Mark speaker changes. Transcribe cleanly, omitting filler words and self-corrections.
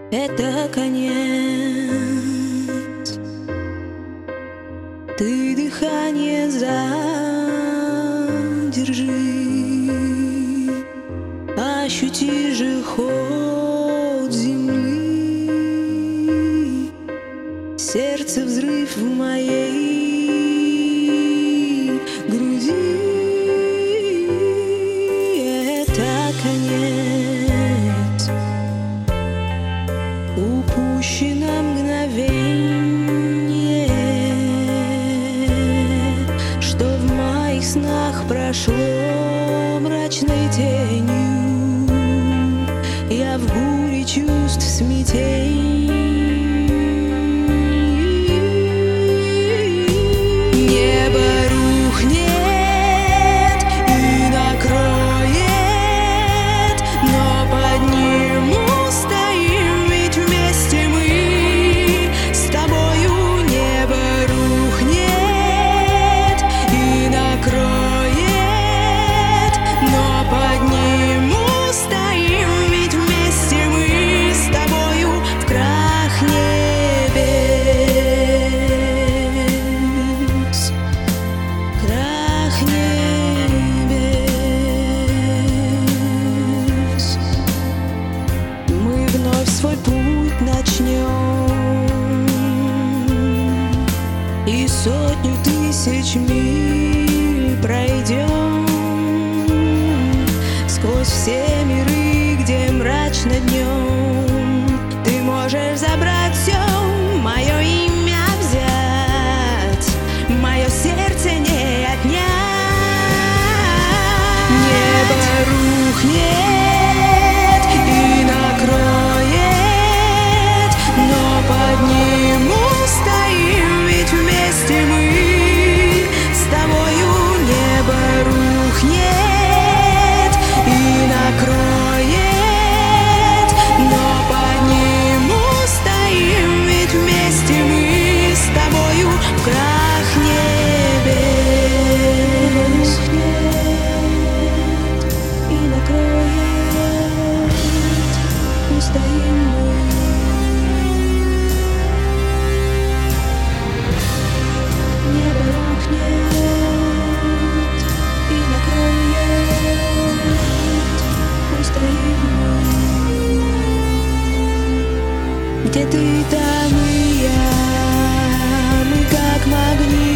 Speaker 1: это конец. Ты дыхание задержи, ощути же ход земли, сердце взрыв в моей груди. Это конец, упущено мгновение, что в моих снах прошло мрачной тенью. Я в буре чувств смятений. Небо рухнет и накроет, но под ним устоим, ведь вместе мы с тобою. Небо рухнет и накроет, но под ним устоим, ведь вместе мы с тобою. В крах небес, крах небес, мы вновь свой путь начнем, и сотню тысяч миль пройдем сквозь все миры, где мрачно днем. Ты можешь забрать все, мое имя взять, мое сердце не отнять. Небо рухнет и накроет, но под ним устоим, ведь вместе мы с тобою. Небо рухнет и накроет, но под ним устоим, ведь вместе мы с тобою. В крах небес и накроет, устоим мы. Небо рухнет и накроет, устоим мы. Где ты, там и я, мы как магнит.